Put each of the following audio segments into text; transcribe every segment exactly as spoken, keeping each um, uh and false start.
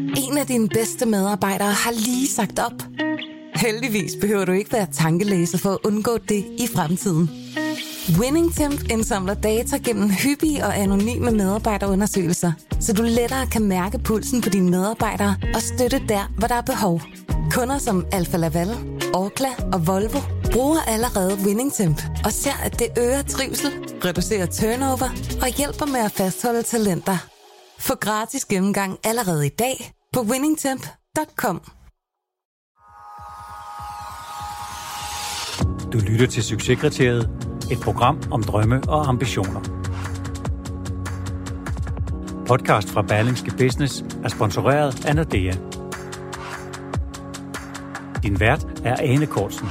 En af dine bedste medarbejdere har lige sagt op. Heldigvis behøver du ikke være tankelæser for at undgå det i fremtiden. WinningTemp indsamler data gennem hyppige og anonyme medarbejderundersøgelser, så du lettere kan mærke pulsen på dine medarbejdere og støtte der, hvor der er behov. Kunder som Alfa Laval, Orkla og Volvo bruger allerede WinningTemp og ser, at det øger trivsel, reducerer turnover og hjælper med at fastholde talenter. Få gratis gennemgang allerede i dag på winningtemp punktum com. Du lytter til Succeskriteriet, et program om drømme og ambitioner. Podcast fra Berlingske Business er sponsoreret af Nordea. Din vært er Ane Cortzen.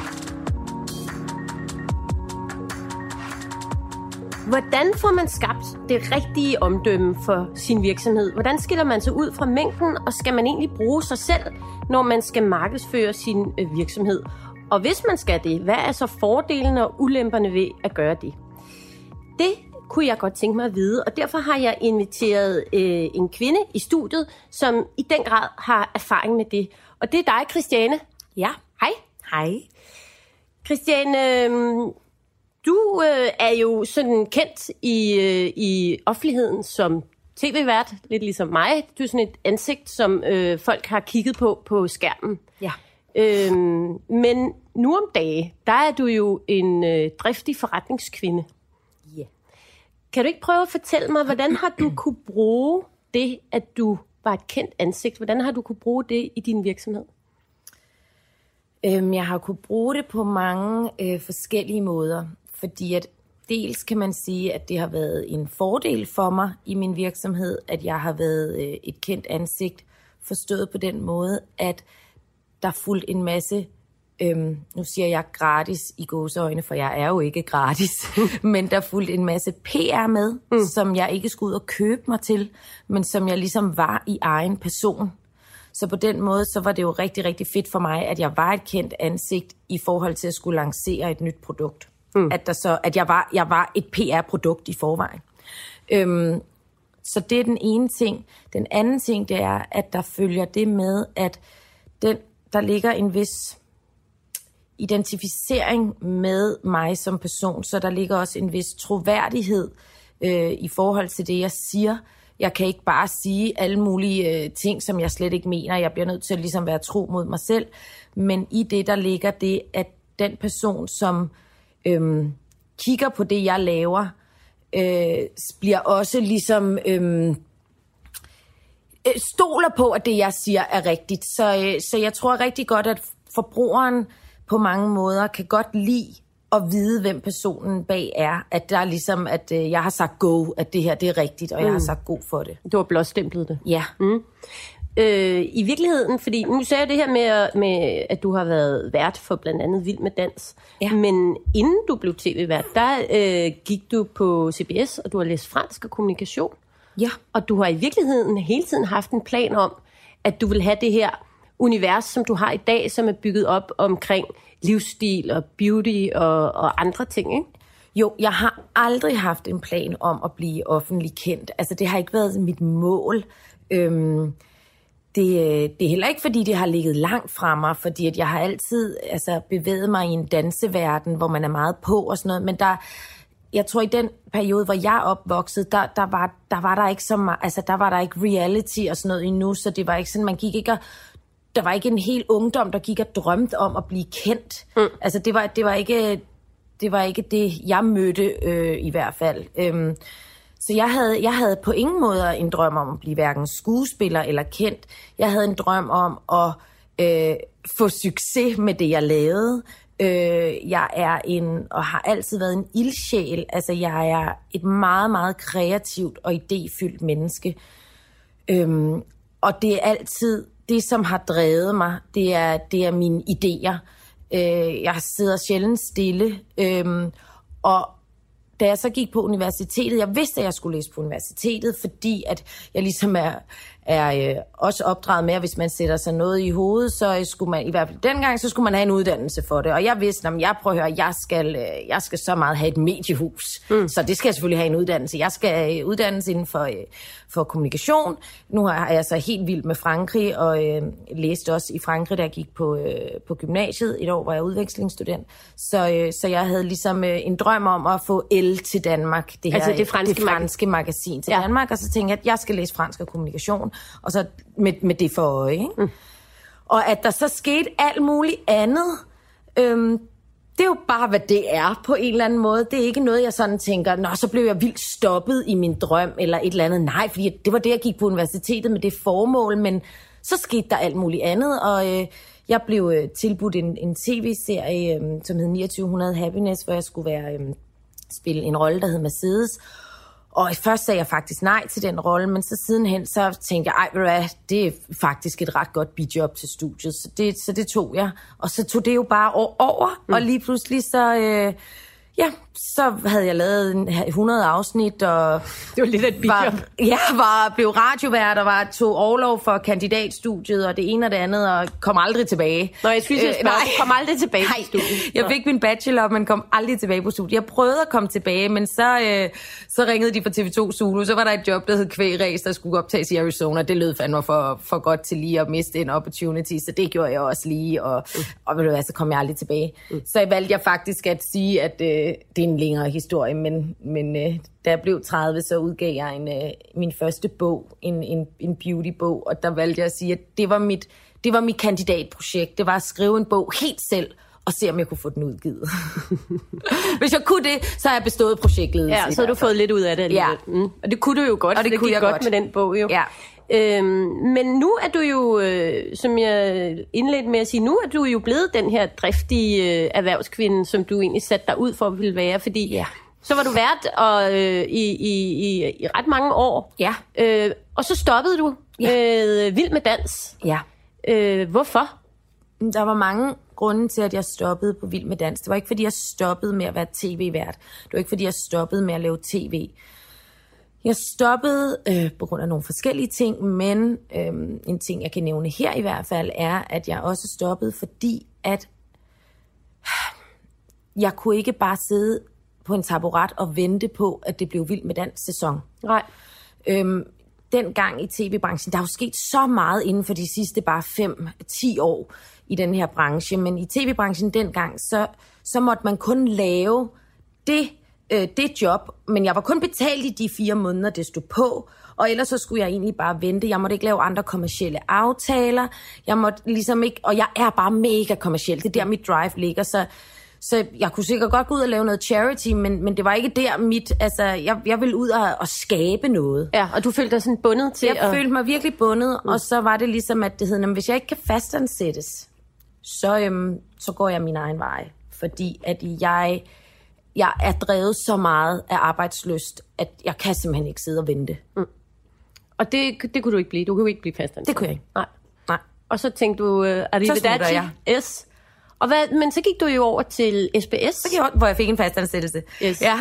Hvordan får man skabt det rigtige omdømme for sin virksomhed? Hvordan skiller man sig ud fra mængden, og skal man egentlig bruge sig selv, når man skal markedsføre sin virksomhed? Og hvis man skal det, hvad er så fordelene og ulemperne ved at gøre det? Det kunne jeg godt tænke mig at vide, og derfor har jeg inviteret øh, en kvinde i studiet, som i den grad har erfaring med det. Og det er dig, Christiane. Ja. Hej. Hej. Christiane, øh, du øh, er jo sådan kendt i, øh, i offentligheden som tv-vært, lidt ligesom mig. Du er sådan et ansigt, som øh, folk har kigget på på skærmen. Ja. Øhm, men nu om dage, der er du jo en øh, driftig forretningskvinde. Ja. Yeah. Kan du ikke prøve at fortælle mig, hvordan har du kunne bruge det, at du var et kendt ansigt? Hvordan har du kunne bruge det i din virksomhed? Øhm, jeg har kunne bruge det på mange øh, forskellige måder, fordi at dels kan man sige, at det har været en fordel for mig i min virksomhed, at jeg har været øh, et kendt ansigt, forstået på den måde, at der fulgt en masse, øhm, nu siger jeg gratis i gåseøjne, for jeg er jo ikke gratis, men der fulgte en masse P R med, mm. som jeg ikke skulle ud og købe mig til, men som jeg ligesom var i egen person. Så på den måde, så var det jo rigtig, rigtig fedt for mig, at jeg var et kendt ansigt i forhold til at skulle lancere et nyt produkt. Mm. At, der så, at jeg, var, jeg var et P R-produkt i forvejen. Øhm, så det er den ene ting. Den anden ting, det er, at der følger det med, at den der ligger en vis identificering med mig som person, så der ligger også en vis troværdighed øh, i forhold til det, jeg siger. Jeg kan ikke bare sige alle mulige øh, ting, som jeg slet ikke mener. Jeg bliver nødt til at ligesom være tro mod mig selv. Men i det, der ligger det, at den person, som øh, kigger på det, jeg laver, øh, bliver også ligesom Øh, stoler på, at det, jeg siger, er rigtigt. Så, så jeg tror rigtig godt, at forbrugeren på mange måder kan godt lide at vide, hvem personen bag er. At der er ligesom, at jeg har sagt go, at det her det er rigtigt, og mm. jeg har sagt god for det. Du har blåstemplet det. Ja. Mm. Øh, I virkeligheden, fordi nu sagde jeg det her med, med, at du har været vært for blandt andet Vild med Dans. Ja. Men inden du blev tv-vært, der øh, gik du på C B S, og du har læst fransk og kommunikation. Ja. Og du har i virkeligheden hele tiden haft en plan om, at du vil have det her univers, som du har i dag, som er bygget op omkring livsstil og beauty og, og andre ting, ikke? Jo, jeg har aldrig haft en plan om at blive offentlig kendt. Altså, det har ikke været mit mål. Øhm, det, det er heller ikke, fordi det har ligget langt fra mig, fordi at jeg har altid altså, bevæget mig i en danseverden, hvor man er meget på og sådan noget, men der jeg tror, i den periode, hvor jeg opvoksede, der, der, var, der var der ikke så meget, altså der var der ikke reality og sådan noget endnu, så det var ikke sådan, man gik ikke og, der var ikke en hel ungdom, der gik og drømte om at blive kendt. Mm. Altså det var, det var ikke, det var ikke det, jeg mødte øh, i hvert fald. Øhm, så jeg havde, jeg havde på ingen måde en drøm om at blive hverken skuespiller eller kendt. Jeg havde en drøm om at øh, få succes med det, jeg lavede. Øh, jeg er en, og har altid været en ildsjæl. Altså, jeg er et meget, meget kreativt og idéfyldt menneske. Øhm, og det er altid det, som har drevet mig. Det er, det er mine idéer. Øh, jeg sidder sjældent stille. Øhm, og da jeg så gik på universitetet, jeg vidste, at jeg skulle læse på universitetet, fordi at jeg ligesom er, er øh, også opdraget med, at hvis man sætter sig noget i hovedet, så skulle man, i hvert fald dengang, så skulle man have en uddannelse for det. Og jeg vidste, at jeg prøver at høre, jeg skal, øh, jeg skal så meget have et mediehus. Mm. Så det skal jeg selvfølgelig have en uddannelse. Jeg skal øh, uddannelse inden for, øh, for kommunikation. Nu har jeg så helt vildt med Frankrig, og øh, læste også i Frankrig, da jeg gik på, øh, på gymnasiet. Et år var jeg udvekslingsstudent. Så, øh, så jeg havde ligesom øh, en drøm om at få L til Danmark. Det her, altså det franske, det franske magasin til ja. Danmark. Og så tænkte jeg, at jeg skal læse fransk og kommunikation. Og så med, med det for øje. Ikke? Mm. Og at der så skete alt muligt andet, øhm, det er jo bare, hvad det er på en eller anden måde. Det er ikke noget, jeg sådan tænker, nå, så blev jeg vildt stoppet i min drøm, eller et eller andet. Nej, fordi det var det, jeg gik på universitetet med det formål, men så skete der alt muligt andet, og øh, jeg blev øh, tilbudt en, en tv-serie, øh, som hed niogtyve hundrede Happiness, hvor jeg skulle være øh, spille en rolle, der hed Mercedes. Og først sagde jeg faktisk nej til den rolle, men så sidenhen, så tænkte jeg, ej, ved du hvad, det er faktisk et ret godt bijob til studiet, så det, så det tog jeg. Og så tog det jo bare over, mm. og lige pludselig så, øh, ja, så havde jeg lavet hundrede afsnit, og det var lidt af et bijob. Var, ja, var, blev radiovært, og var, tog overlov for kandidatstudiet, og det ene og det andet, og kom aldrig tilbage. Nå, jeg synes, jeg spørger, øh, kom aldrig tilbage nej, på studiet. Jeg fik min bachelor, men kom aldrig tilbage på studiet. Jeg prøvede at komme tilbage, men så, øh, så ringede de fra T V to Zulu, så var der et job, der hed Kvægræs, der skulle optages i Arizona. Det lød fandme for, for godt til lige at miste en opportunity, så det gjorde jeg også lige, og, mm. og ved du hvad, så kom jeg aldrig tilbage. Mm. Så valgte jeg faktisk at sige, at øh, det er en længere historie, men, men øh, da jeg blev tredive, så udgav jeg en, øh, min første bog, en, en, en beauty-bog, og der valgte jeg at sige, at det var mit, det var mit kandidatprojekt. Det var at skrive en bog helt selv, og se, om jeg kunne få den udgivet. Hvis jeg kunne det, så har jeg bestået projektet. Ja, så har du fået lidt ud af det. Ja. Mm. Og det kunne du jo godt, og det, det kunne gik jeg godt, godt med den bog jo. Ja. Øhm, men nu er du jo, øh, som jeg indledte med at sige, nu er du jo blevet den her driftige øh, erhvervskvinde, som du egentlig satte dig ud for at ville være, fordi ja. så var du vært og, øh, i, i, i, i ret mange år, ja. øh, og så stoppede du ja. med Vild med Dans. Ja. Øh, hvorfor? Der var mange grunde til, at jeg stoppede på Vild med Dans. Det var ikke, fordi jeg stoppede med at være tv-vært. Det var ikke, fordi jeg stoppede med at lave tv. Jeg stoppede øh, på grund af nogle forskellige ting, men øh, en ting, jeg kan nævne her i hvert fald, er, at jeg også stoppede, fordi at jeg kunne ikke bare sidde på en taburet og vente på, at det blev Vild med Dans sæson. Nej. Øhm, dengang i tv-branchen, der er jo sket så meget inden for de sidste bare fem ti år i den her branche, men i tv-branchen dengang, så, så måtte man kun lave det, øh, det job, men jeg var kun betalt i de fire måneder, det stod på, og ellers så skulle jeg egentlig bare vente. Jeg måtte ikke lave andre kommercielle aftaler, jeg måtte ligesom ikke, og jeg er bare mega kommerciel, det er der mit drive ligger, så Så jeg kunne sikkert godt gå ud og lave noget charity, men, men det var ikke der mit, altså jeg, jeg ville ud og, og skabe noget. Ja, og du følte dig sådan bundet til Jeg at... følte mig virkelig bundet, mm. og så var det ligesom, at det hed, hvis jeg ikke kan fastansættes, så, øhm, så går jeg min egen vej. Fordi at jeg, jeg er drevet så meget af arbejdslyst, at jeg kan simpelthen ikke sidde og vente. Mm. Og det, det kunne du ikke blive? Du kunne ikke blive fastansat? Det kunne jeg ikke. Nej. Nej. Og så tænkte du, uh, arrivederci, yes. Og hvad, men så gik du jo over til S B S. Så gik jeg, hvor jeg fik en fastansættelse. Yes. Ja.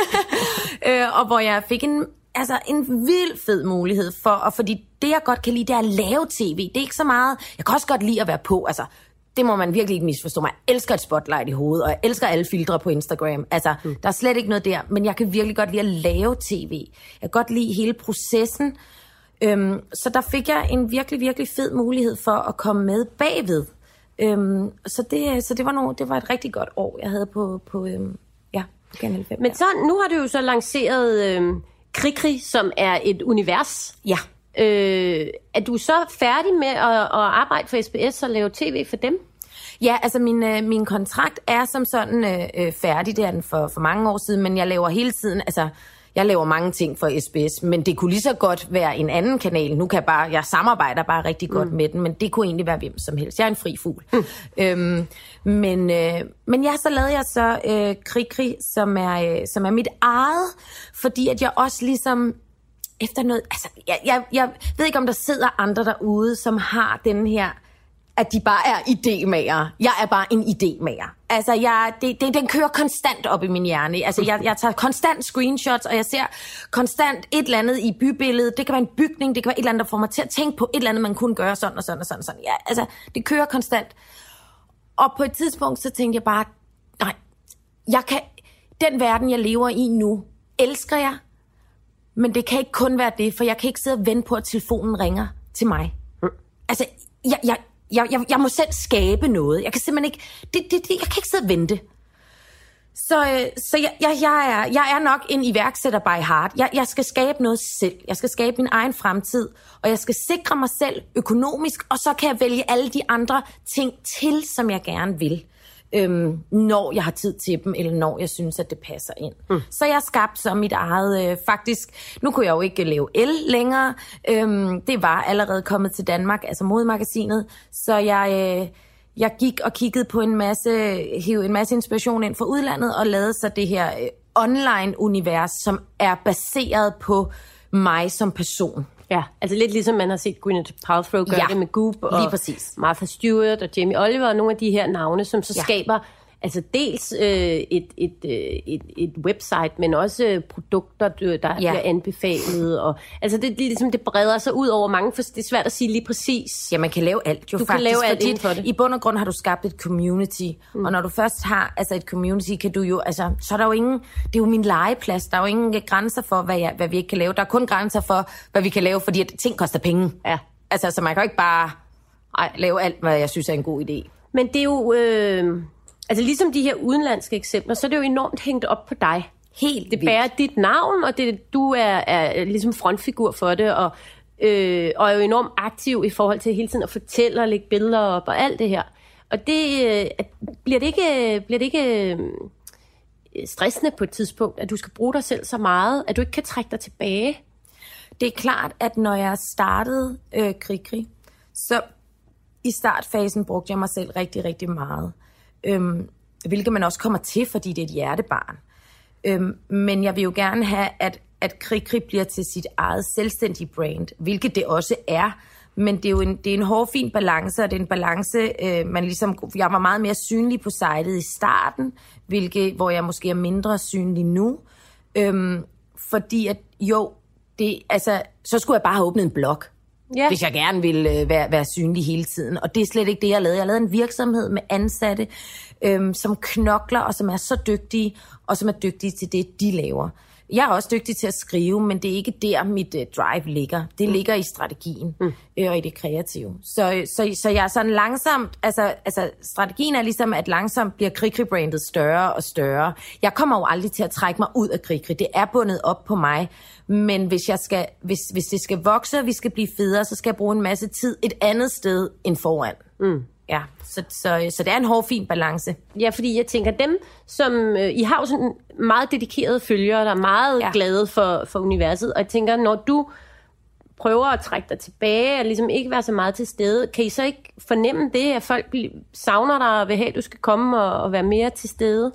øh, og hvor jeg fik en, altså en vild fed mulighed for, og fordi det jeg godt kan lide, det er at lave tv. Det er ikke så meget, jeg kan også godt lide at være på, altså det må man virkelig ikke misforstå mig. Jeg elsker et spotlight i hovedet, og jeg elsker alle filtre på Instagram. Altså, mm. der er slet ikke noget der, men jeg kan virkelig godt lide at lave tv. Jeg kan godt lide hele processen. Øhm, så der fik jeg en virkelig, virkelig fed mulighed for at komme med bagved. Øhm, så det, så det, var nogle, det var et rigtig godt år, jeg havde på, på, øhm, ja, på Kanal fem. Men så, nu har du jo så lanceret øhm, Krikri, som er et univers. Ja. Øh, er du så færdig med at, at arbejde for S B S og lave tv for dem? Ja, altså min, øh, min kontrakt er som sådan øh, færdig, det er den for, for mange år siden, men jeg laver hele tiden, altså jeg laver mange ting for S B S, men det kunne lige så godt være en anden kanal. Nu kan jeg bare, jeg samarbejder bare rigtig godt mm. med den, men det kunne egentlig være hvem som helst. Jeg er en fri fugl. Mm. Øhm, men, øh, men ja, så lavede jeg så øh, Krikri, som er, øh, som er mit eget, fordi at jeg også ligesom efter noget, altså jeg, jeg, jeg ved ikke, om der sidder andre derude, som har den her at de bare er idémager. Jeg er bare en idémager. Altså, jeg, det, det, den kører konstant op i min hjerne. Altså, jeg, jeg tager konstant screenshots, og jeg ser konstant et eller andet i bybilledet. Det kan være en bygning, det kan være et eller andet, der får mig til at tænke på et eller andet, man kunne gøre sådan og sådan og sådan. Og sådan. Ja, altså, det kører konstant. Og på et tidspunkt, så tænkte jeg bare, nej, jeg kan, den verden, jeg lever i nu, elsker jeg, men det kan ikke kun være det, for jeg kan ikke sidde og vente på, at telefonen ringer til mig. Mm. Altså, jeg, jeg, jeg, jeg, jeg må selv skabe noget. Jeg kan simpelthen ikke, det, det, det, jeg kan ikke sidde og vente. Så, så jeg, jeg, jeg, er, jeg er nok en iværksætter by heart. Jeg, jeg skal skabe noget selv. Jeg skal skabe min egen fremtid, og jeg skal sikre mig selv økonomisk, og så kan jeg vælge alle de andre ting til, som jeg gerne vil. Øhm, når jeg har tid til dem, eller når jeg synes, at det passer ind. Mm. Så jeg skabte så mit eget, øh, faktisk, nu kunne jeg jo ikke lave el længere, øhm, det var allerede kommet til Danmark, altså modemagasinet, så jeg, øh, jeg gik og kiggede på en masse, hævde en masse inspiration ind fra udlandet, og lavede så det her øh, online-univers, som er baseret på mig som person. Ja, altså lidt ligesom man har set Gwyneth Paltrow gøre ja, det med Goop og Martha Stewart og Jamie Oliver og nogle af de her navne, som så ja. skaber altså dels øh, et, et, et, et website, men også produkter, der ja. bliver anbefalet. Og, altså det, det, ligesom, det breder sig ud over mange, for det er svært at sige lige præcis. Ja, man kan lave alt jo du faktisk. Kan lave alt inden for det. I bund og grund har du skabt et community, mm. og når du først har altså et community, kan du jo, altså, så er der jo ingen, det er jo min legeplads, der er jo ingen grænser for, hvad, jeg, hvad vi ikke kan lave. Der er kun grænser for, hvad vi kan lave, fordi at ting koster penge. Ja. Altså, så man kan jo ikke bare ej, lave alt, hvad jeg synes er en god idé. Men det er jo... Øh... Altså ligesom de her udenlandske eksempler, så er det jo enormt hængt op på dig. Helt det bærer dit navn, og det, du er, er ligesom frontfigur for det, og, øh, og er jo enormt aktiv i forhold til hele tiden at fortælle og lægge billeder op og alt det her. Og det, øh, bliver det ikke, bliver det ikke øh, stressende på et tidspunkt, at du skal bruge dig selv så meget, at du ikke kan trække dig tilbage? Det er klart, at når jeg startede øh, Krikri, så i startfasen brugte jeg mig selv rigtig, rigtig meget. Øhm, hvilket man også kommer til, fordi det er et hjertebarn. Øhm, men jeg vil jo gerne have, at, at Krikri bliver til sit eget selvstændige brand, hvilket det også er. Men det er jo en, det er en hårfin balance, og det er en balance, øh, man ligesom... Jeg var meget mere synlig på sitet i starten, hvilket, hvor jeg måske er mindre synlig nu. Øhm, fordi at jo, det, altså, så skulle jeg bare have åbnet en blog. Yeah. Hvis jeg gerne vil øh, være, være synlig hele tiden. Og det er slet ikke det, jeg lavede. Jeg lavede en virksomhed med ansatte, øhm, som knokler, og som er så dygtige, og som er dygtige til det, de laver. Jeg er også dygtig til at skrive, men det er ikke der, mit øh, drive ligger. Det mm. ligger i strategien mm. øh, og i det kreative. Så, så, så jeg er sådan langsomt... Altså, altså strategien er ligesom, at langsomt bliver Krikri-brandet større og større. Jeg kommer jo aldrig til at trække mig ud af Krikri. Det er bundet op på mig. Men hvis, jeg skal, hvis, hvis det skal vokse, og vi skal blive federe, så skal jeg bruge en masse tid et andet sted end foran. Mm. Ja, så, så, så det er en hårfin balance. Ja, fordi jeg tænker, dem som... Øh, I har jo sådan meget dedikerede følgere, der er meget ja. glade for, for universet. Og jeg tænker, når du prøver at trække dig tilbage, og ligesom ikke være så meget til stede, kan I så ikke fornemme det, at folk savner dig og vil have, at du skal komme og, og være mere til stede?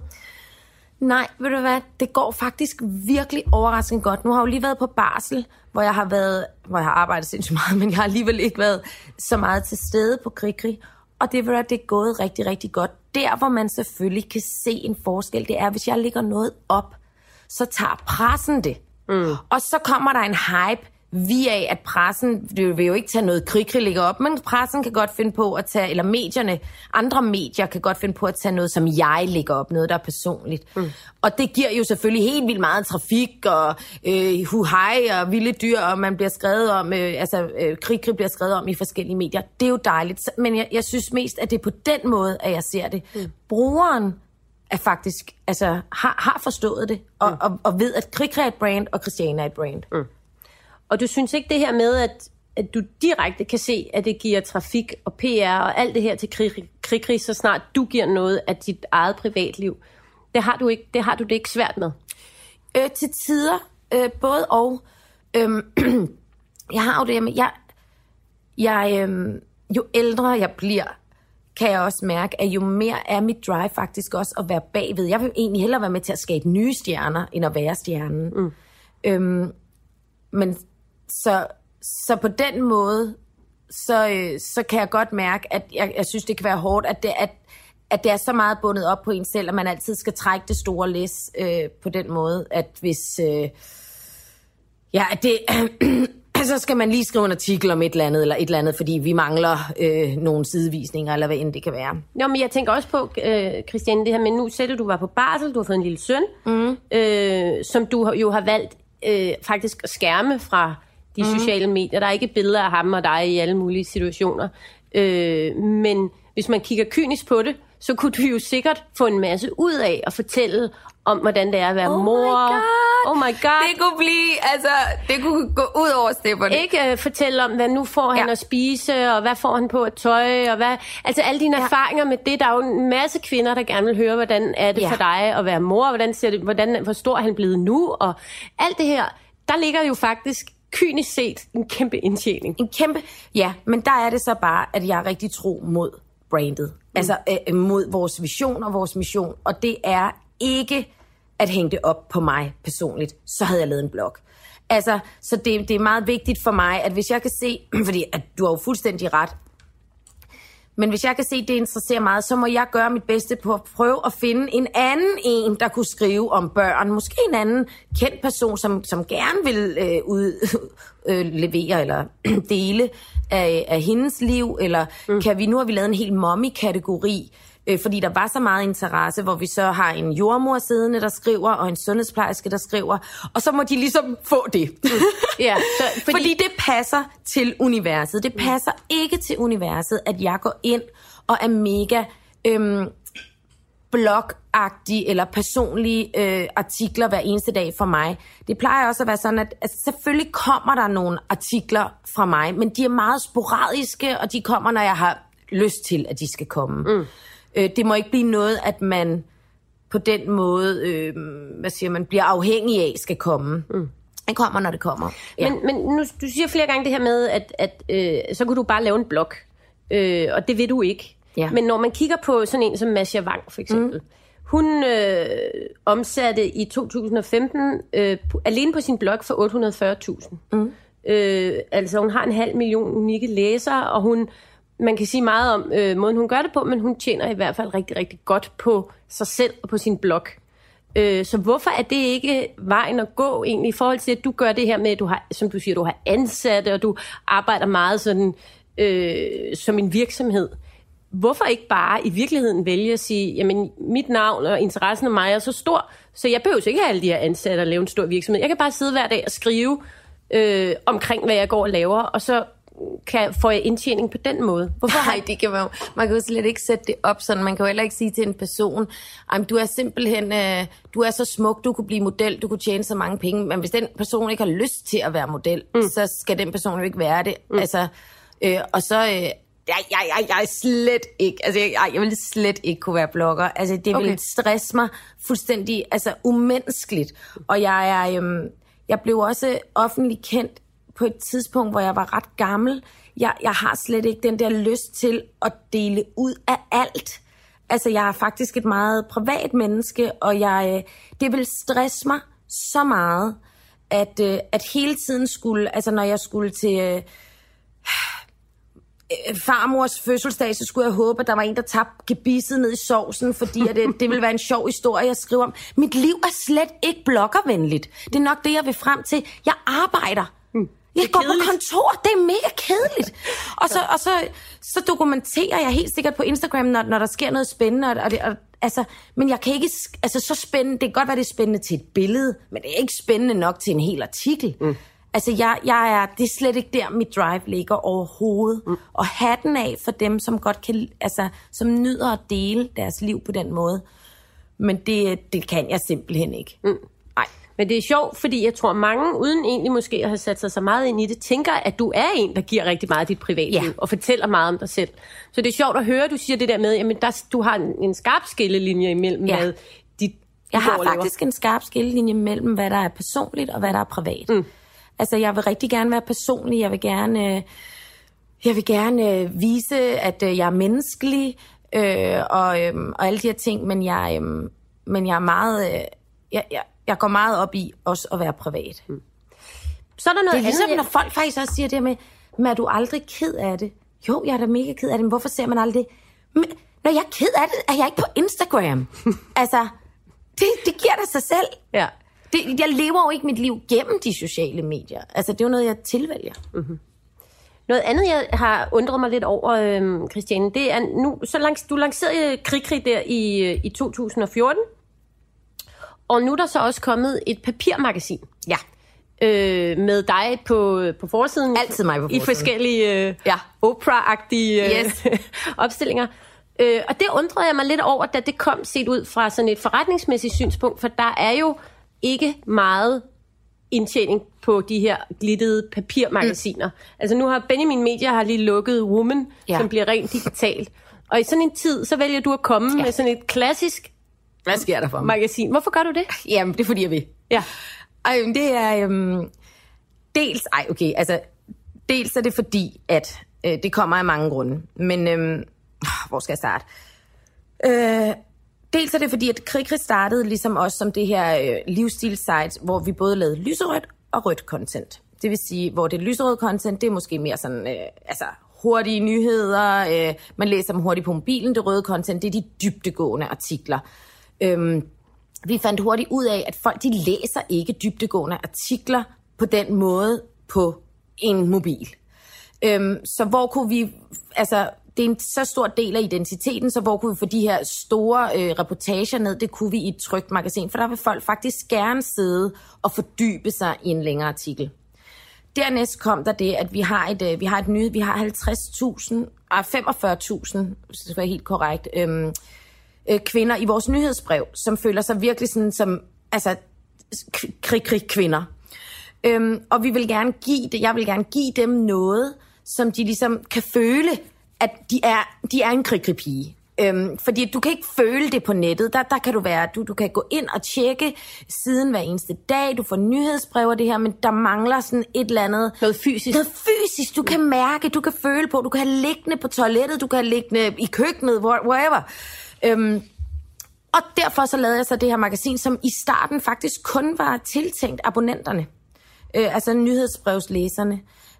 Nej, ved du hvad, det går faktisk virkelig overraskende godt. Nu har jeg jo lige været på barsel, hvor jeg har været, hvor jeg har arbejdet sindssygt meget, men jeg har alligevel ikke været så meget til stede på Krikri. Og det, ved du, det er gået rigtig, rigtig godt. Der, hvor man selvfølgelig kan se en forskel, det er, hvis jeg lægger noget op, så tager pressen det. Mm. Og så kommer der en hype via, at pressen, det vil jo ikke tage noget Krikri lægger op, men pressen kan godt finde på at tage, eller medierne, andre medier kan godt finde på at tage noget, som jeg lægger op, noget, der er personligt. Mm. Og det giver jo selvfølgelig helt vildt meget trafik, og øh, huhej, og vilde dyr, og man bliver skrevet om, øh, altså øh, Krikri bliver skrevet om i forskellige medier. Det er jo dejligt, men jeg, jeg synes mest, at det er på den måde, at jeg ser det. Mm. Brugeren er faktisk, altså har, har forstået det, og, mm. og, og ved, at Krikri er et brand, og Christiane er et brand. Mm. Og du synes ikke det her med, at, at du direkte kan se, at det giver trafik og P R og alt det her til Krikri, så snart du giver noget af dit eget privatliv. Det har du ikke, det har du det ikke svært med? Øh, til tider, øh, både og. Øhm, jeg har jo det med, jeg, jeg, øhm, jo ældre jeg bliver, kan jeg også mærke, at jo mere er mit drive faktisk også at være bagved. Jeg vil egentlig hellere være med til at skabe nye stjerner, end at være stjernen. Mm. Øhm, men Så, så på den måde, så, øh, så kan jeg godt mærke, at jeg, jeg synes, det kan være hårdt, at det, at, at det er så meget bundet op på en selv, at man altid skal trække det store læs øh, på den måde, at hvis... Øh, ja, at det... så skal man lige skrive en artikel om et eller andet, eller et eller andet, fordi vi mangler øh, nogle sidevisninger, eller hvad end det kan være. Nå, men jeg tænker også på, øh, Christiane, det her med nu, selv du var på barsel, du har fået en lille søn, mm. øh, som du jo har valgt øh, faktisk at skærme fra de mm. sociale medier. Der er ikke billeder af ham og dig i alle mulige situationer. Øh, men hvis man kigger kynisk på det, så kunne du jo sikkert få en masse ud af at fortælle om, hvordan det er at være oh mor. My God. Oh my god. Det kunne blive, altså, det kunne gå ud over stepperne. Ikke uh, fortælle om, hvad nu får han ja. at spise, og hvad får han på at tøj, og hvad... Altså alle dine ja. erfaringer med det. Der er jo en masse kvinder, der gerne vil høre, hvordan er det ja. for dig at være mor, hvordan ser det, hvordan, hvor stor er han blevet nu, og alt det her. Der ligger jo faktisk kynisk set en kæmpe indtjening. En kæmpe, ja, men der er det så bare, at jeg er rigtig tro mod brandet. Mm. Altså øh, mod vores vision og vores mission, og det er ikke at hænge det op på mig personligt, så havde jeg lavet en blog. Altså, så det, det er meget vigtigt for mig, at hvis jeg kan se, fordi at du har jo fuldstændig ret, men hvis jeg kan se, at det interesserer meget, så må jeg gøre mit bedste på at prøve at finde en anden en, der kunne skrive om børn. Måske en anden kendt person, som, som gerne vil øh, ud, øh, levere eller dele af, af hendes liv. Eller mm. kan vi, nu har vi lavet en hel mommy-kategori, øh, fordi der var så meget interesse, hvor vi så har en jordmor siddende, der skriver, og en sundhedsplejerske, der skriver. Og så må de ligesom få det. Mm. Ja, så, fordi... fordi det passer til universet. Det passer mm. ikke til universet, at jeg går ind og er mega øhm, blogagtig eller personlige øh, artikler hver eneste dag for mig. Det plejer også at være sådan, at altså, selvfølgelig kommer der nogle artikler fra mig, men de er meget sporadiske, og de kommer, når jeg har lyst til, at de skal komme. Mm. Øh, det må ikke blive noget, at man på den måde, øh, hvad siger man, bliver afhængig af, skal komme. Mm. Det kommer, når det kommer. Ja. Men, men nu, du siger flere gange det her med, at, at øh, så kunne du bare lave en blog, øh, og det vil du ikke. Ja. Men når man kigger på sådan en som Masha Wang, for eksempel, mm. hun øh, omsatte i to tusind og femten øh, alene på sin blog for otte hundrede og fyrre tusind. Mm. Øh, altså hun har en halv million unikke læsere, og hun, man kan sige meget om øh, måden, hun gør det på, men hun tjener i hvert fald rigtig, rigtig godt på sig selv og på sin blog. Øh, så hvorfor er det ikke vejen at gå egentlig, i forhold til, at du gør det her med, at du har, som du siger, du har ansatte, og du arbejder meget sådan øh, som en virksomhed? Hvorfor ikke bare i virkeligheden vælge at sige, jamen mit navn og interessen af mig er så stor, så jeg behøver ikke have alle de her ansatte og lave en stor virksomhed. Jeg kan bare sidde hver dag og skrive øh, omkring, hvad jeg går og laver, og så kan, får jeg indtjening på den måde. Hvorfor? Nej, det kan man, man kan jo slet ikke sætte det op sådan. Man kan jo heller ikke sige til en person, du er simpelthen, øh, du er så smuk, du kunne blive model, du kunne tjene så mange penge, men hvis den person ikke har lyst til at være model, mm. så skal den person jo ikke være det. Mm. Altså, øh, og så... Øh, Jeg, jeg, jeg, jeg er slet ikke, altså jeg, jeg vil slet ikke kunne være blogger. Altså det vil okay. stresse mig fuldstændig, altså umenneskeligt. Og jeg er, øhm, jeg blev også offentligt kendt på et tidspunkt, hvor jeg var ret gammel. Jeg, jeg har slet ikke den der lyst til at dele ud af alt. Altså jeg er faktisk et meget privat menneske, og jeg, det vil stresse mig så meget, at, at hele tiden skulle, altså når jeg skulle til... Øh, farmors fødselsdag, så skulle jeg håbe, at der var en, der tabte gebisset ned i sovsen, fordi at det, det ville være en sjov historie, jeg skriver om. Mit liv er slet ikke bloggervenligt. Det er nok det, jeg vil frem til. Jeg arbejder. Mm. Jeg går kedeligt. På kontor. Det er mega kedeligt. Og så, og så, så dokumenterer jeg helt sikkert på Instagram, når, når der sker noget spændende. Og, og det, og, altså, men jeg kan ikke... Altså, så spændende... Det kan godt være, det er spændende til et billede, men det er ikke spændende nok til en hel artikel. Mm. Altså, jeg, jeg er, det er slet ikke der, mit drive ligger overhovedet. Mm. Og hatten af for dem, som godt kan, altså, som nyder at dele deres liv på den måde. Men det, det kan jeg simpelthen ikke. Mm. Nej. Men det er sjovt, fordi jeg tror, mange, uden egentlig måske at have sat sig så meget ind i det, tænker, at du er en, der giver rigtig meget af dit privatliv, ja. Og fortæller meget om dig selv. Så det er sjovt at høre, du siger det der med, jamen, der, du har en, en skarp skillelinje imellem ja. Med dit Jeg har overlever. Faktisk en skarp skillelinje mellem, hvad der er personligt og hvad der er privat. Mm. Altså, jeg vil rigtig gerne være personlig. Jeg vil gerne, jeg vil gerne vise, at jeg er menneskelig øh, og, øh, og alle de her ting. Men jeg, øh, men jeg er meget, øh, jeg, jeg, jeg går meget op i også at være privat. Mm. Så er der noget det er ligesom, andet, når folk faktisk også siger det med, Men er du aldrig ked af det? Jo, jeg er da mega ked af det, men hvorfor ser man aldrig det? Men når jeg er ked af det, er jeg ikke på Instagram. altså, det, det giver da sig selv. Ja. Det, jeg lever jo ikke mit liv gennem de sociale medier. Altså, det er jo noget, jeg tilvælger. Mm-hmm. Noget andet, jeg har undret mig lidt over, øh, Christiane, det er nu, så langs, du lancerede Krig-Krig der i, i to tusind og fjorten, og nu er der så også kommet et papirmagasin. Ja. Øh, med dig på, på forsiden. Altid mig på forsiden. I forskellige øh, ja. Oprah-agtige øh, yes. opstillinger. Øh, og det undrede jeg mig lidt over, da det kom set ud fra sådan et forretningsmæssigt synspunkt, for der er jo ikke meget indtjening på de her glittede papirmagasiner. Mm. Altså nu har Benjamin Media har lige lukket Woman, ja. Som bliver rent digitalt. Og i sådan en tid, så vælger du at komme ja. Med sådan et klassisk Hvad sker der for mig? magasin. Hvorfor gør du det? Jamen, det er fordi, jeg vil. Ja. Ej, det er... Øhm, dels... Ej, okay, altså... Dels er det fordi, at øh, det kommer af mange grunde. Men... Øhm, hvor skal jeg starte? Øh, dels er det fordi, at Krig-Krig startede ligesom også som det her øh, livsstil-site, hvor vi både lavede lyserødt og rødt content. Det vil sige, hvor det lyserøde content, det er måske mere sådan... Øh, altså hurtige nyheder, øh, man læser dem hurtigt på mobilen. Det røde content, det er de dybdegående artikler. Øhm, vi fandt hurtigt ud af, at folk de læser ikke dybdegående artikler på den måde på en mobil. Øhm, så hvor kunne vi, altså det er en så stor del af identiteten, så hvor kunne vi få de her store øh, reportager ned, det kunne vi i et trykt magasin, for der vil folk faktisk gerne sidde og fordybe sig i en længere artikel. Dernæst kom der det, at vi har et, øh, vi har et nyt, vi har halvtreds tusind, ah, femogfyrre tusind, hvis det er helt korrekt, øhm, øh, kvinder i vores nyhedsbrev, som føler sig virkelig sådan som, altså, krig-krig-kvinder. Øhm, og vi vil gerne give det, jeg vil gerne give dem noget, som de ligesom kan føle, at de er, de er en krig-krig-pige. Øhm, fordi du kan ikke føle det på nettet. Der, der kan du være, du, du kan gå ind og tjekke siden hver eneste dag. Du får nyhedsbrev og det her, men der mangler sådan et eller andet. Noget fysisk. Noget fysisk. Du kan mærke, du kan føle på. Du kan have liggende på toilettet, du kan have liggende i køkkenet, whatever. Øhm, og derfor så lavede jeg så det her magasin, som i starten faktisk kun var tiltænkt abonnenterne. Øh, altså nyhedsbrevslæserne.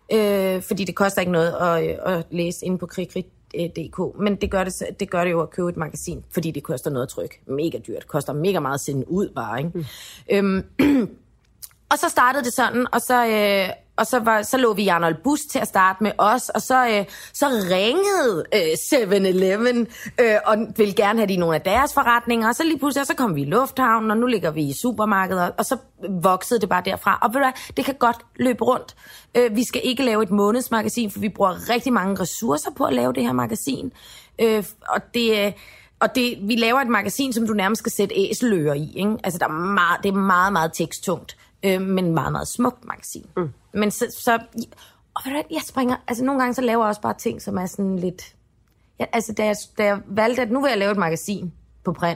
Øh, fordi det koster ikke noget at, at læse inde på Krig-Krig punktum d k, men det gør det, det gør det jo at købe et magasin, fordi det koster noget at trykke. Mega dyrt. Det koster mega meget at sende ud bare, ikke? Mm. Øhm, og så startede det sådan, og så, øh, og så, var, så lå vi i Arnold Bus til at starte med os, og så, øh, så ringede øh, syv eleven øh, og ville gerne have de nogle af deres forretninger, og så lige pludselig så kom vi i lufthavnen, og nu ligger vi i supermarkeder, og så voksede det bare derfra. Og ved du hvad, det kan godt løbe rundt. Øh, vi skal ikke lave et månedsmagasin, for vi bruger rigtig mange ressourcer på at lave det her magasin. Øh, og det... Og det, vi laver et magasin, som du nærmest skal sætte æselører i, ikke? Altså, der er meget, det er meget, meget teksttungt, øh, men meget, meget smukt magasin. Mm. Men så... så og ved du, jeg springer... Altså, nogle gange så laver jeg også bare ting, som er sådan lidt... Ja, altså, da jeg, da jeg valgte, at nu vil jeg lave et magasin på print,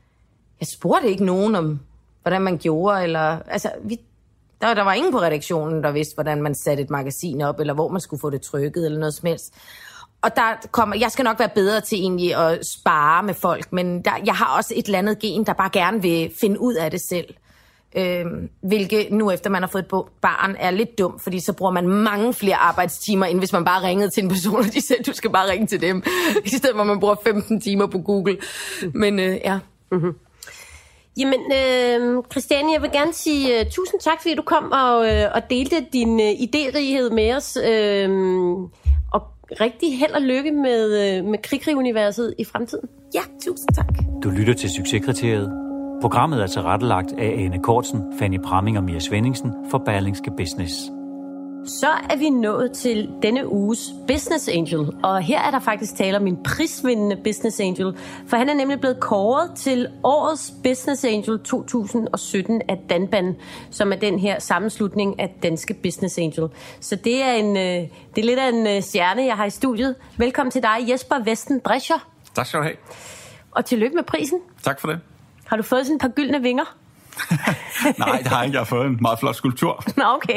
jeg spurgte ikke nogen om, hvordan man gjorde, eller... Altså, vi, der, der var ingen på redaktionen, der vidste, hvordan man satte et magasin op, eller hvor man skulle få det trykket, eller noget som helst. Og der kommer, jeg skal nok være bedre til egentlig at spare med folk, men der, jeg har også et eller andet gen, der bare gerne vil finde ud af det selv. Øhm, hvilket nu efter man har fået et barn er lidt dumt, fordi så bruger man mange flere arbejdstimer, end hvis man bare ringede til en person, og de sagde, du skal bare ringe til dem, i stedet for at man bruger femten timer på Google. Men øh, ja. Mm-hmm. Jamen, øh, Christiane, jeg vil gerne sige uh, tusind tak, fordi du kom og, øh, og delte din uh, idérighed med os. Øh, og rigtig held og lykke med, uh, med Krig-Krig-universet i fremtiden. Ja, tusind tak. Du lytter til Succeskriteriet. Programmet er tilrettelagt af Ane Kortsen, Fanny Pramming og Mia Svenningsen for Berlingske Business. Så er vi nået til denne uges Business Angel, og her er der faktisk tale om en prisvindende Business Angel, for han er nemlig blevet kåret til årets Business Angel to tusind og sytten af Danban, som er den her sammenslutning af danske Business Angel. Så det er, en, det er lidt af en stjerne, jeg har i studiet. Velkommen til dig, Jesper Vesten Drescher. Tak skal du have. Og tillykke med prisen. Tak for det. Har du fået sådan et par gyldne vinger? Nej, det har jeg ikke. Jeg har fået en meget flot skulptur. Nå, okay.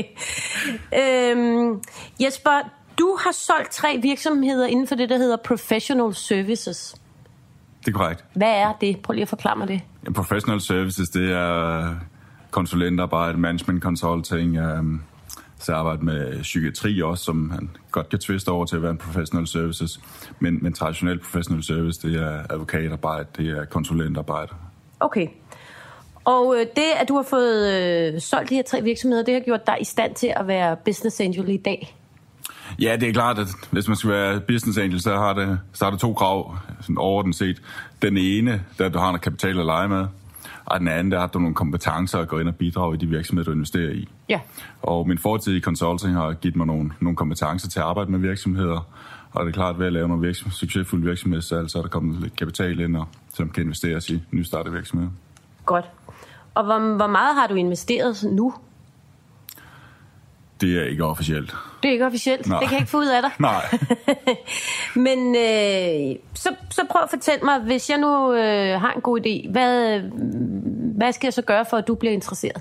Øhm, Jesper, du har solgt tre virksomheder inden for det, der hedder Professional Services. Det er korrekt. Hvad er det? Prøv lige at forklare mig det. Ja, Professional Services, det er konsulentarbejde, management consulting, um, Så jeg arbejder med psykiatri også, som man godt kan tviste over til at være en professional services. Men, men traditionel professional service, det er advokatarbejde, det er konsulentarbejde. Okay. Og øh, det, at du har fået øh, solgt de her tre virksomheder, det har gjort dig i stand til at være business angel i dag? Ja, det er klart, at hvis man skal være business angel, så har det, så har det to krav, sådan overordnet set. Den ene, der at du har noget kapital at lege med, og den anden, der har du nogle kompetencer at gå ind og bidrage i de virksomheder, du investerer i. Ja. Og min fortid i consulting har givet mig nogle, nogle kompetencer til at arbejde med virksomheder, og det er klart, at ved at lave nogle virksomhed, succesfulde virksomhedssalg, så er der kommet lidt kapital ind, og, som kan investeres i nystartede virksomheder. Godt. Og hvor, hvor meget har du investeret nu? Det er ikke officielt. Det er ikke officielt? Nej. Det kan jeg ikke få ud af dig? Nej. Men øh, så, så prøv at fortælle mig, hvis jeg nu øh, har en god idé, hvad, hvad skal jeg så gøre for, at du bliver interesseret?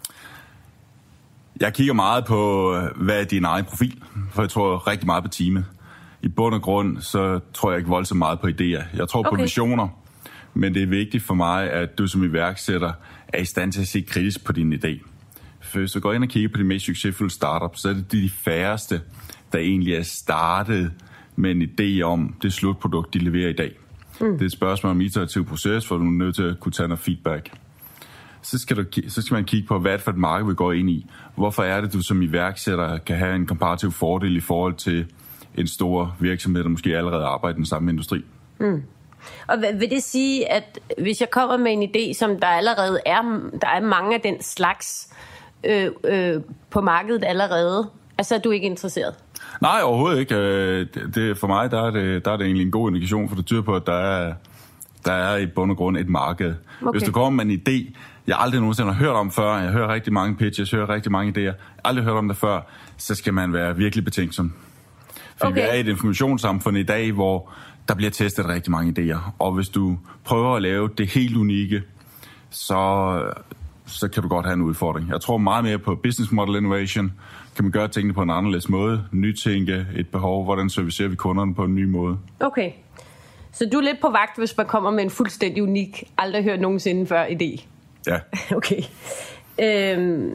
Jeg kigger meget på, hvad er din egen profil, for jeg tror rigtig meget på teamet. I bund og grund, så tror jeg ikke voldsomt meget på idéer. Jeg tror okay. på visioner, men det er vigtigt for mig, at du som iværksætter er i stand til at se kritisk på din idé. For hvis du går ind og kigger på de mest succesfulde startups, så er det de færreste, der egentlig er startet med en idé om det slutprodukt, de leverer i dag. Mm. Det er et spørgsmål om iterativ proces, hvor du er nødt til at kunne tage noget feedback. Så skal, du, så skal man kigge på, hvad det for et marked, vi går ind i. Hvorfor er det, du som iværksætter kan have en komparativ fordel i forhold til en stor virksomhed, der måske allerede arbejder i den samme industri? Mm. Og vil det sige, at hvis jeg kommer med en idé, som der allerede er, der er mange af den slags øh, øh, på markedet allerede, altså er du ikke interesseret? Nej, overhovedet ikke. Det, det, for mig der er, det, der er det egentlig en god indikation, for det tyder på, at der er, der er i bund og grund et marked. Okay. Hvis du kommer med en idé, jeg aldrig nogensinde har hørt om før, jeg hører rigtig mange pitches, jeg hører rigtig mange idéer, jeg har aldrig hørt om det før, så skal man være virkelig betænksom. For okay. Vi er i et informationssamfund i dag, hvor der bliver testet rigtig mange idéer. Og hvis du prøver at lave det helt unikke, så, så kan du godt have en udfordring. Jeg tror meget mere på business model innovation. Kan man gøre tingene på en anderledes måde? Nytænke et behov. Hvordan servicerer vi kunderne på en ny måde? Okay. Så du er lidt på vagt, hvis man kommer med en fuldstændig unik, aldrig hørt nogensinde før idé? Ja. Okay. Øhm,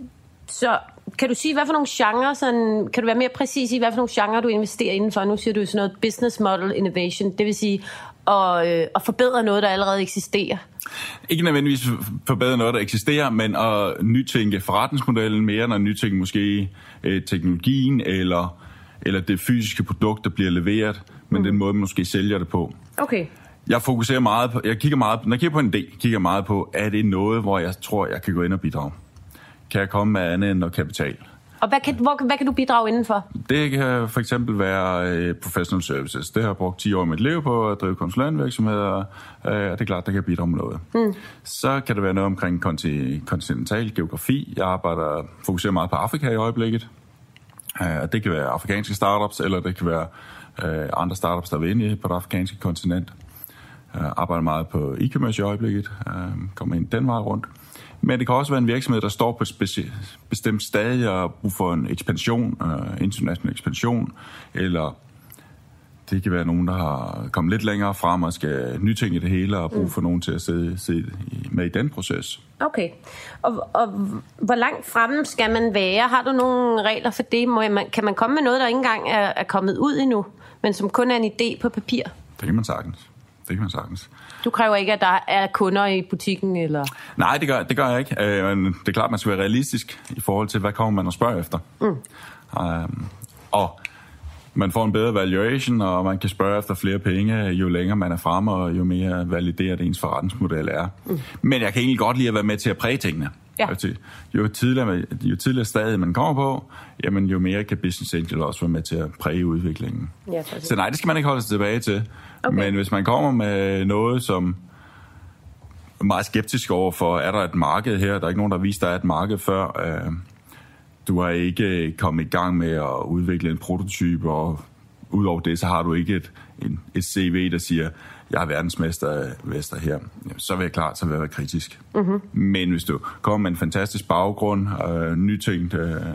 så kan du sige, hvad for nogle genrer, sådan, kan du være mere præcis i, hvad for nogle genrer du investerer indenfor? Nu siger du sådan noget business model innovation, det vil sige at, øh, at forbedre noget, der allerede eksisterer. Ikke nødvendigvis forbedre noget, der eksisterer, men at nytænke forretningsmodellen mere, end at nytænke måske øh, teknologien, eller, eller det fysiske produkt, der bliver leveret, men mm. den måde, man måske sælger det på. Okay. Jeg fokuserer meget på, jeg kigger meget, når jeg kigger på en idé, kigger meget på, er det noget, hvor jeg tror, jeg kan gå ind og bidrage? Kan jeg komme med andet end noget kapital? Og hvad kan, hvor, hvad kan du bidrage indenfor? Det kan for eksempel være uh, professional services. Det har jeg brugt ti år i mit liv på at drive konsulentvirksomheder, uh, og det er klart, der kan jeg bidrage med noget. Mm. Så kan det være noget omkring kontinental geografi. Jeg arbejder, fokuserer meget på Afrika i øjeblikket. Uh, det kan være afrikanske startups, eller det kan være uh, andre startups, der er inde på det afrikanske kontinent. Jeg arbejder meget på e-commerce i øjeblikket, kommer ind den vej rundt. Men det kan også være en virksomhed, der står på et speci- bestemt stadie og brug for en ekspansion, uh, international ekspansion, eller det kan være nogen, der har kommet lidt længere frem og skal nytænke det hele og brug for nogen til at sidde, sidde med i den proces. Okay. Og, og hvor langt fremme skal man være? Har du nogle regler for det? Må man, kan man komme med noget, der ikke engang er, er kommet ud endnu, men som kun er en idé på papir? Det kan man sagtens. Det kan man sagtens. Du kræver ikke, at der er kunder i butikken, eller? Nej, det gør, det gør jeg ikke. Men det er klart, man skal være realistisk i forhold til, hvad kommer man og spørger efter. Mm. Um, og man får en bedre valuation, og man kan spørge efter flere penge, jo længere man er fremme, og jo mere valideret ens forretningsmodel er. Mm. Men jeg kan egentlig godt lide at være med til at præge tingene. Ja. Jo tidligere, jo tidligere stadie man kommer på, jamen jo mere kan business angel også være med til at præge udviklingen. Ja, så nej, det skal man ikke holde sig tilbage til. Okay. Men hvis man kommer med noget, som er meget skeptisk over for, er der et marked her? Der er ikke nogen, der har vist, der er et marked før. Du har ikke kommet i gang med at udvikle en prototype, og udover det, så har du ikke et, et C V, der siger, jeg er verdensmester her. Så vil jeg klart, så vil jeg være kritisk. Mm-hmm. Men hvis du kommer med en fantastisk baggrund, øh, nytænkt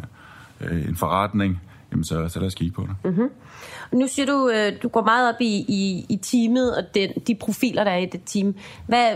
øh, en forretning, jamen så, så lad os kigge på det. Mm-hmm. Nu siger du, øh, du går meget op i, i, i teamet og den, de profiler, der er i det team. Hvad,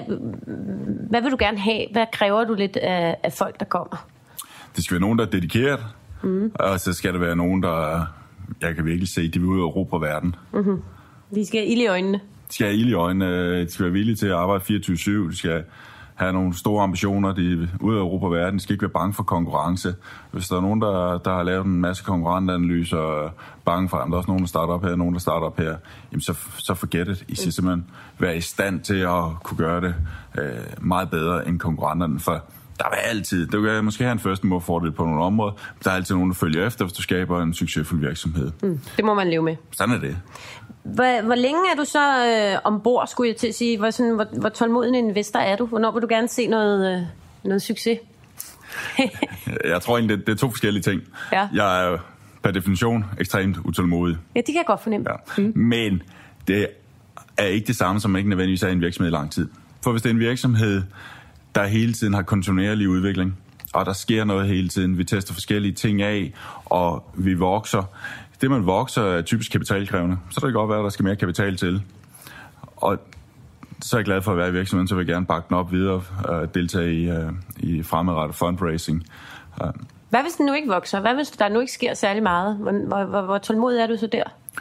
hvad vil du gerne have? Hvad kræver du lidt af, af folk, der kommer? Det skal være nogen, der er dedikeret. Mm. Og så skal der være nogen, der, jeg kan virkelig se, de vil ud og råbe på verden. Mm-hmm. De skal have ild i øjnene. De skal have ild i øjnene, de skal være villige til at arbejde fireogtyve syv, de skal have nogle store ambitioner, de er ude af Europa og verden, de skal ikke være bange for konkurrence. Hvis der er nogen, der, der har lavet en masse konkurrentanalyser og bange for, at der er også nogen, der starter op her, nogen, der starter op her, jamen så, så forget it. I skal simpelthen være i stand til at kunne gøre det øh, meget bedre end konkurrenterne, for der vil altid, du kan måske have en first mover fordel på nogle områder, men der er altid nogen, der følger efter, hvis du skaber en succesfuld virksomhed. Mm, det må man leve med. Sådan er det. Hvor, hvor længe er du så øh, ombord, skulle jeg til at sige? Hvor, sådan, hvor, hvor tålmodig en investor er du? Hvornår vil du gerne se noget, øh, noget succes? Jeg tror egentlig, det, det er to forskellige ting. Ja. Jeg er per definition ekstremt utålmodig. Ja, det kan jeg godt fornemme. Ja. Mm. Men det er ikke det samme, som ikke nødvendigvis er en virksomhed i lang tid. For hvis det er en virksomhed, der hele tiden har kontinuerlig udvikling, og der sker noget hele tiden, vi tester forskellige ting af, og vi vokser. Det, man vokser, er typisk kapitalkrævende. Så der kan godt være, at der skal mere kapital til. Og så er jeg glad for at være i virksomheden, så vil jeg gerne bakke den op videre og deltage i, uh, i fremadrettet fundraising. Uh. Hvad hvis den nu ikke vokser? Hvad hvis der nu ikke sker særlig meget? Hvor, hvor, hvor, hvor tålmodig er du så der?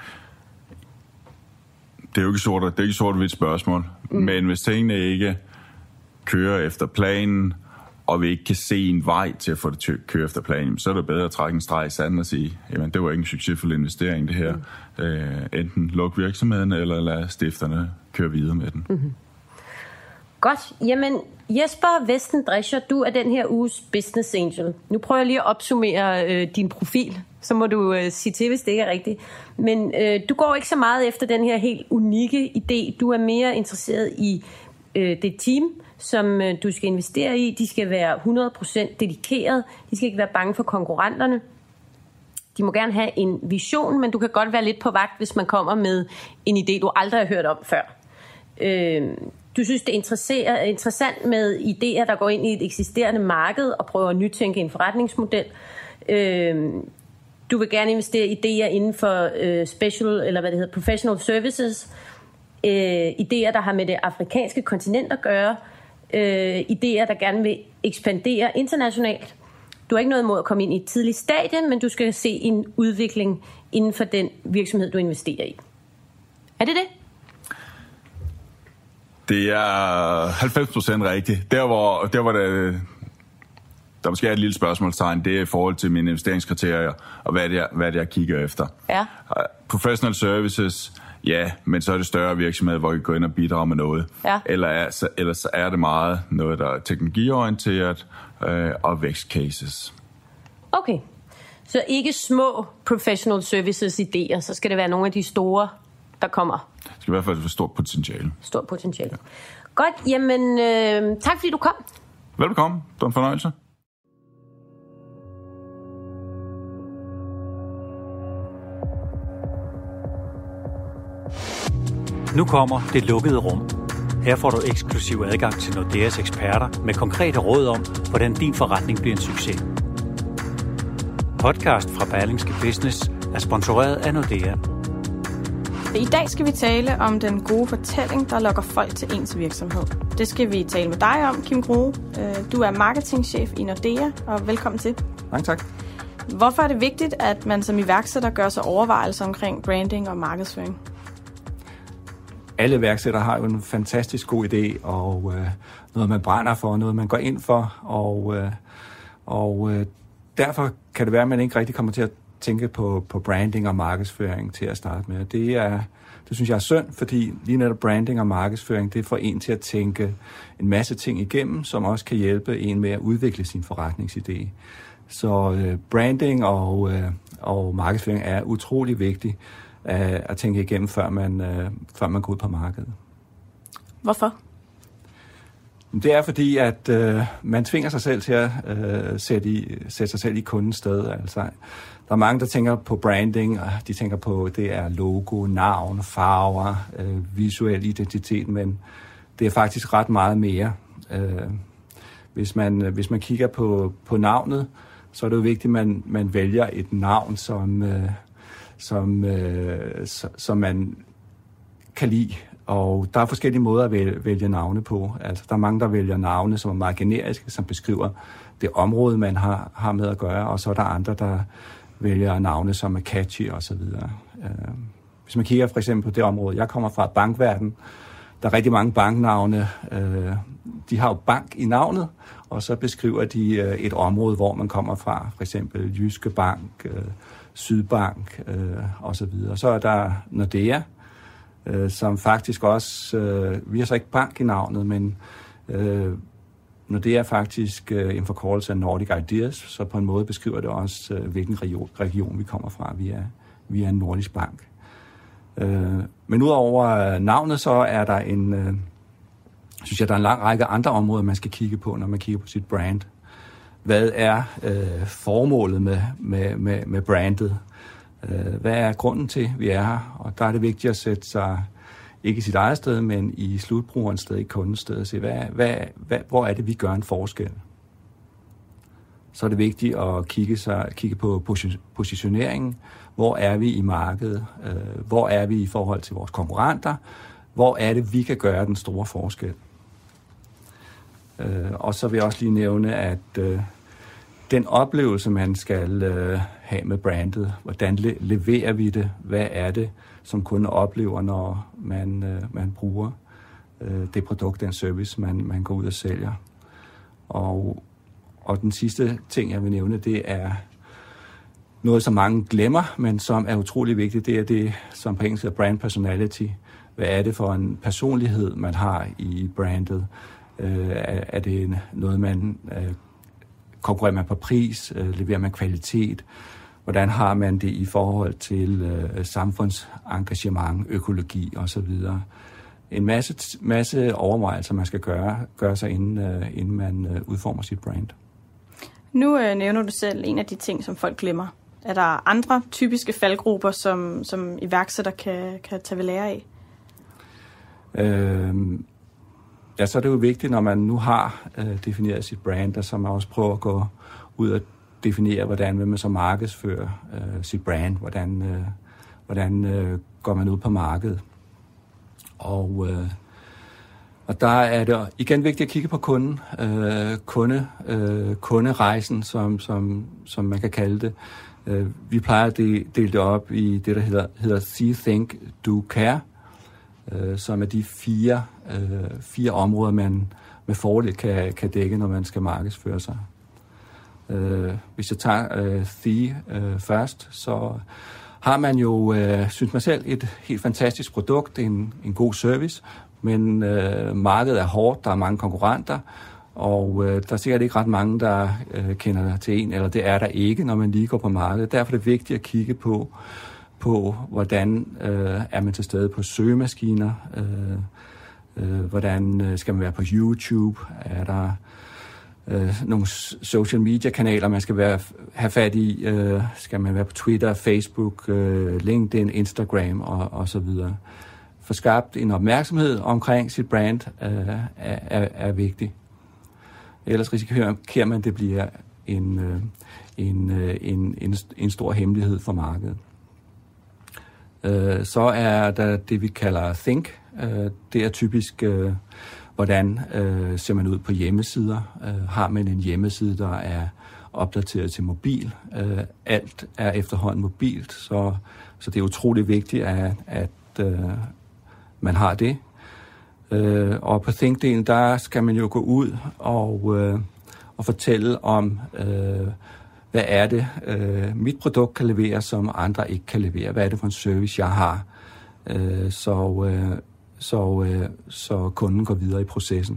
Det er jo ikke sort, det er ikke sort-hvidt spørgsmål. Mm. Men hvis tingene ikke kører efter planen, og vi ikke kan se en vej til at få det til at køre efter planen, så er det bedre at trække en streg i sanden og sige, jamen det var ikke en succesfuld investering det her. Mm. Øh, enten luk virksomheden, eller lad stifterne køre videre med den. Mm-hmm. Godt. Jamen Jesper Westendrescher, du er den her uges Business Angel. Nu prøver jeg lige at opsummere øh, din profil, så må du øh, sige til, hvis det ikke er rigtigt. Men øh, du går ikke så meget efter den her helt unikke idé. Du er mere interesseret i øh, det team, som øh, du skal investere i. De skal være hundrede procent dedikeret. De skal ikke være bange for konkurrenterne. De må gerne have en vision, men du kan godt være lidt på vagt, hvis man kommer med en idé, du aldrig har hørt om før. Øh, du synes, det er interessant med idéer, der går ind i et eksisterende marked og prøver at nytænke en forretningsmodel. Øh, du vil gerne investere i idéer inden for øh, special, eller hvad det hedder, professional services. Øh, idéer, der har med det afrikanske kontinent at gøre. Øh, idéer, der gerne vil ekspandere internationalt. Du har ikke noget imod at komme ind i et tidligt stadie, men du skal se en udvikling inden for den virksomhed, du investerer i. Er det det? Det er halvfems procent rigtigt. Der hvor, der hvor det, der måske er et lille spørgsmålstegn, det er i forhold til mine investeringskriterier, og hvad det er, hvad det er jeg kigger efter. Ja. Professional services, ja, men så er det større virksomheder, hvor vi går ind og bidrager med noget. Ja. Eller er, så, ellers så er det meget noget, der er teknologiorienteret øh, og vækstcases. Okay. Så ikke små professional services idéer, så skal det være nogle af de store, der kommer. Det skal i hvert fald være stort potentiale. Stort potentiale. Ja. Godt, jamen øh, tak fordi du kom. Velbekomme, det var en fornøjelse. Nu kommer Det Lukkede Rum. Her får du eksklusiv adgang til Nordeas eksperter med konkrete råd om, hvordan din forretning bliver en succes. Podcast fra Berlingske Business er sponsoreret af Nordea. I dag skal vi tale om den gode fortælling, der lokker folk til ens virksomhed. Det skal vi tale med dig om, Kim Grohe. Du er marketingchef i Nordea, og velkommen til. Mange tak. Hvorfor er det vigtigt, at man som iværksætter gør sig overvejelser omkring branding og markedsføring? Alle iværksættere har jo en fantastisk god idé, og øh, noget man brænder for, noget man går ind for, og, øh, og øh, derfor kan det være, at man ikke rigtig kommer til at tænke på, på branding og markedsføring til at starte med. Det, er, det synes jeg er synd, fordi lige netop branding og markedsføring, det får en til at tænke en masse ting igennem, som også kan hjælpe en med at udvikle sin forretningsidé. Så øh, branding og, øh, og markedsføring er utrolig vigtigt øh, at tænke igennem, før man, øh, før man går ud på markedet. Hvorfor? Det er fordi, at øh, man tvinger sig selv til at øh, sætte, i, sætte sig selv i kundens sted. Altså, der er mange, der tænker på branding, og de tænker på, det er logo, navn, farver, øh, visuel identitet, men det er faktisk ret meget mere. Øh, hvis, man, hvis man kigger på, på navnet, så er det jo vigtigt, at man, man vælger et navn, som, øh, som, øh, som man kan lide. og der er forskellige måder at vælge, vælge navne på. Altså, der er mange, der vælger navne, som er meget generiske, som beskriver det område, man har, har med at gøre, og så er der andre, der vælger navne, som er catchy og så videre. Hvis man kigger for eksempel på det område, jeg kommer fra, bankverden, der er rigtig mange banknavne. De har jo bank i navnet, og så beskriver de et område, hvor man kommer fra. For eksempel Jyske Bank, Sydbank og så videre. Så er der Nordea, som faktisk også, vi har så ikke bank i navnet, men Nordea er faktisk en forkortelse af Nordic Ideas, så på en måde beskriver det også, hvilken region, region vi kommer fra. Vi er, vi er en nordisk bank. Men udover navnet, så er der en, synes jeg, der er en lang række andre områder, man skal kigge på, når man kigger på sit brand. Hvad er øh, formålet med, med, med, med brandet? Hvad er grunden til, vi er her? Og der er det vigtigt at sætte sig, ikke i sit eget sted, men i slutbrugerens sted, i kundens sted, og se, hvad, hvad, hvad, hvor er det, vi gør en forskel? Så er det vigtigt at kigge, sig, kigge på positioneringen. Hvor er vi i markedet? Hvor er vi i forhold til vores konkurrenter? Hvor er det, vi kan gøre den store forskel? Og så vil jeg også lige nævne, at den oplevelse, man skal have med brandet, hvordan leverer vi det? Hvad er det, som kunden oplever, når man, man bruger det produkt, den service, man, man går ud og sælger? Og, og den sidste ting, jeg vil nævne, det er noget, som mange glemmer, men som er utrolig vigtigt. Det er det, som på engelsk hedder brand personality. Hvad er det for en personlighed, man har i brandet? Er det noget, man konkurrerer man på pris? Leverer man kvalitet? Hvordan har man det i forhold til øh, samfundsengagement, økologi osv.? En masse, masse overvejelser, man skal gøre, gøre sig, inden, øh, inden man øh, udformer sit brand. Nu øh, nævner du selv en af de ting, som folk glemmer. Er der andre typiske faldgrupper, som, som iværksætter kan, kan tage ved lære af? Øh, ja, så er det jo vigtigt, når man nu har øh, defineret sit brand, og så man også prøver at gå ud og definere, hvordan vil man så markedsføre øh, sit brand, hvordan, øh, hvordan øh, går man ud på markedet. Og, øh, og der er det igen vigtigt at kigge på kunden, øh, kunde, øh, kunderejsen, som, som, som man kan kalde det. Øh, vi plejer at dele det op i det, der hedder, hedder See, Think, Do, Care, øh, som er de fire, øh, fire områder, man med fordel kan, kan dække, når man skal markedsføre sig. Uh, hvis jeg tager uh, The uh, først, så har man jo, uh, synes man selv, et helt fantastisk produkt, en, en god service, men uh, markedet er hårdt, der er mange konkurrenter, og uh, der er sikkert ikke ret mange, der uh, kender til en, eller det er der ikke, når man lige går på markedet. Derfor er det vigtigt at kigge på, på hvordan uh, er man til stede på søgemaskiner, uh, uh, hvordan uh, skal man være på YouTube, er der Øh, nogle social media kanaler, man skal være, have fat i, øh, skal man være på Twitter, Facebook, øh, LinkedIn, Instagram og, og så videre. Få skabt en opmærksomhed omkring sit brand øh, er, er, er vigtigt. Ellers risikerer man, at det bliver en, øh, en, øh, en, en, en stor hemmelighed for markedet. Øh, så er der det, vi kalder Think. Øh, det er typisk øh, hvordan øh, ser man ud på hjemmesider? Øh, har man en hjemmeside, der er opdateret til mobil? Øh, alt er efterhånden mobilt, så, så det er utrolig vigtigt, at, at øh, man har det. Øh, og på Think-delen, der skal man jo gå ud og, øh, og fortælle om, øh, hvad er det, øh, mit produkt kan levere, som andre ikke kan levere. Hvad er det for en service, jeg har? Øh, så... Øh, Så, øh, så kunden går videre i processen.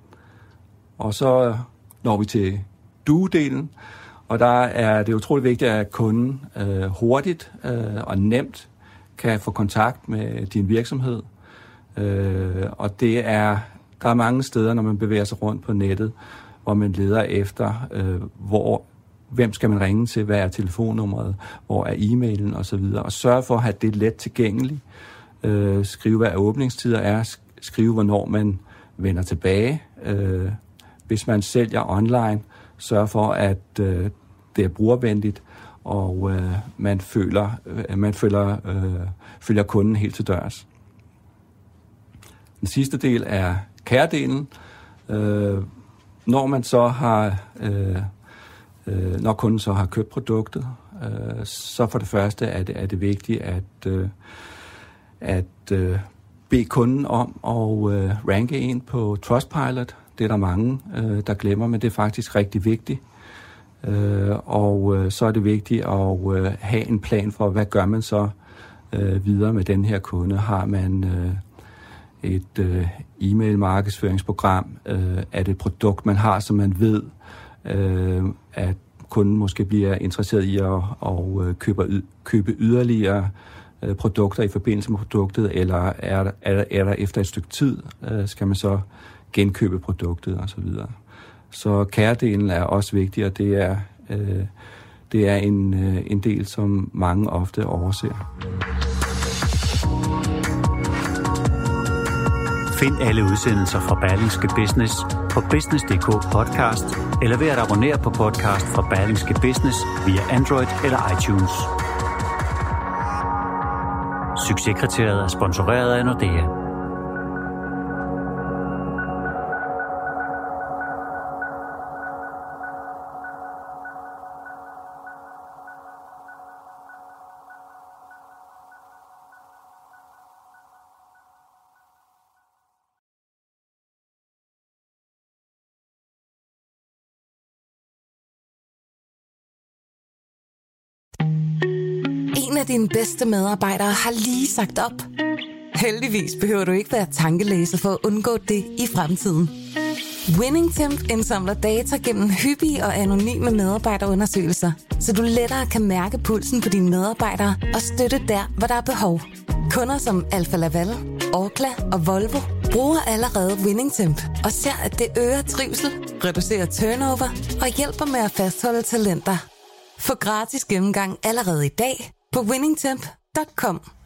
Og så når vi til do-delen, og der er det utroligt vigtigt, at kunden øh, hurtigt øh, og nemt kan få kontakt med din virksomhed. Øh, og det er, der er mange steder, når man bevæger sig rundt på nettet, hvor man leder efter, øh, hvor, hvem skal man ringe til, hvad er telefonnummeret, hvor er e-mailen osv. Og sørge for at have det let tilgængeligt. Øh, skrive, hvad åbningstider er, skrive, hvornår man vender tilbage. Øh, hvis man sælger online, sørg for, at øh, det er brugervenligt, og øh, man føler, øh, man følger, øh, følger kunden helt til dørs. Den sidste del er care-delen. Øh, når man så har, øh, øh, når kunden så har købt produktet, øh, så for det første er det, er det vigtigt at, øh, at øh, bede kunden om at øh, ranke en på Trustpilot. Det er der mange, øh, der glemmer, men det er faktisk rigtig vigtigt. Øh, og øh, så er det vigtigt at øh, have en plan for, hvad gør man så øh, videre med den her kunde. Har man øh, et øh, e-mail-markedsføringsprogram? Øh, er det et produkt, man har, som man ved, øh, at kunden måske bliver interesseret i at og, øh, købe, købe yderligere øh, produkter i forbindelse med produktet, eller er der, er der, er der efter et stykke tid, øh, skal man så genkøbe produktet osv. Så, så care-delen er også vigtig, og det er, øh, det er en, øh, en del, som mange ofte overser. Find alle udsendelser fra Berlingske Business på business punktum d k podcast, eller ved at abonnere på podcast fra Berlingske Business via Android eller iTunes. Succeskriteriet er sponsoreret af Nordea. En af dine bedste medarbejdere har lige sagt op. Heldigvis behøver du ikke være tankelæser for at undgå det i fremtiden. WinningTemp indsamler data gennem hyppige og anonyme medarbejderundersøgelser, så du lettere kan mærke pulsen på dine medarbejdere og støtte der, hvor der er behov. Kunder som Alfa Laval, Orkla og Volvo bruger allerede WinningTemp og ser, at det øger trivsel, reducerer turnover og hjælper med at fastholde talenter. Få gratis gennemgang allerede i dag på winningtemp punktum com.